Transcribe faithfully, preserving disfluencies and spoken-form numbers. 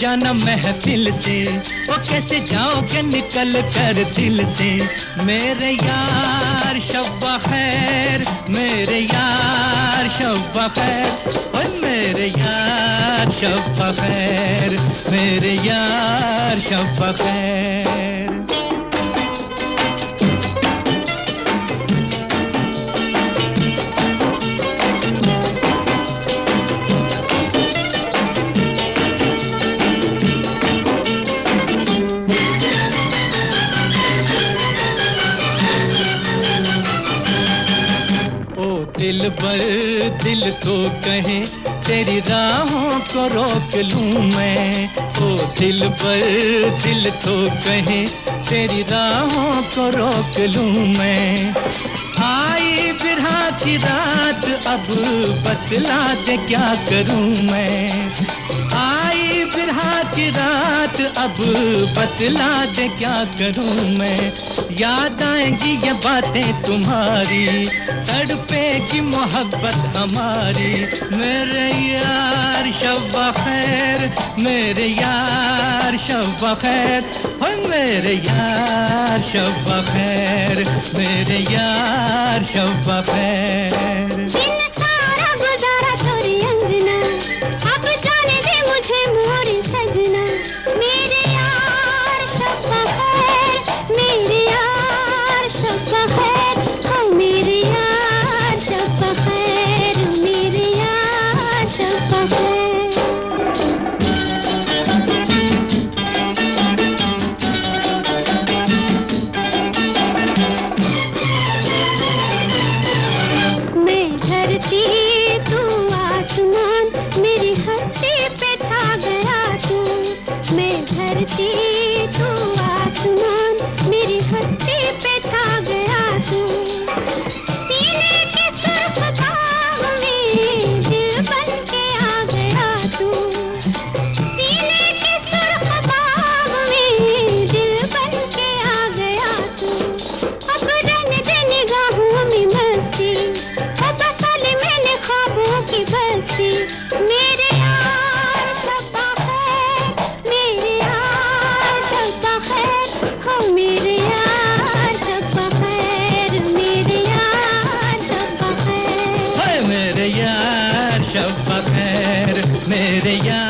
जाना महफिल से, वो कैसे जाओगे निकल कर दिल से। मेरे यार शब्बा खैर, मेरे यार शब्बा खैर, ओए मेरे यार शब्बा खैर, मेरे यार शब्बा खैर। दिल बर दिल तो कहे तेरी राहों को रोक लूं मैं। ओ दिल बर दिल तो कहे तेरी राहों को रोक लूं मैं। आई बिरहा की रात अब बतला दे क्या करूं मैं। आई बिरहा की रात अब बतला दे क्या करूं मैं। याद आएंगी ये बातें तुम्हारी, तड़पेगी मोहब्बत हमारी। मेरे यार शब्बा खैर, मेरे यार शब्बा खैर, हो मेरे यार शब्बा खैर, मेरे यार शब्बा खैर। तू आसमान मेरी हस्ती पे छा गया तू। मैं धरती तू आसमान मेरी हस्ती पे छा गया तू। सीने के सुर्ख दाग में दिल बन के आ गया तू। सीने के सुर्ख दाग में दिल बन के आ गया तू। अब रहने दे निगाहों में मस्ती, की बस्ती। मेरे यार शब्बा खैर, मेरे यार शब्बा खैर, हो मेरे यार शब्बा खैर, मेरे यार शब्बा खैर, मेरे यार शब्बा खैर, मेरे यार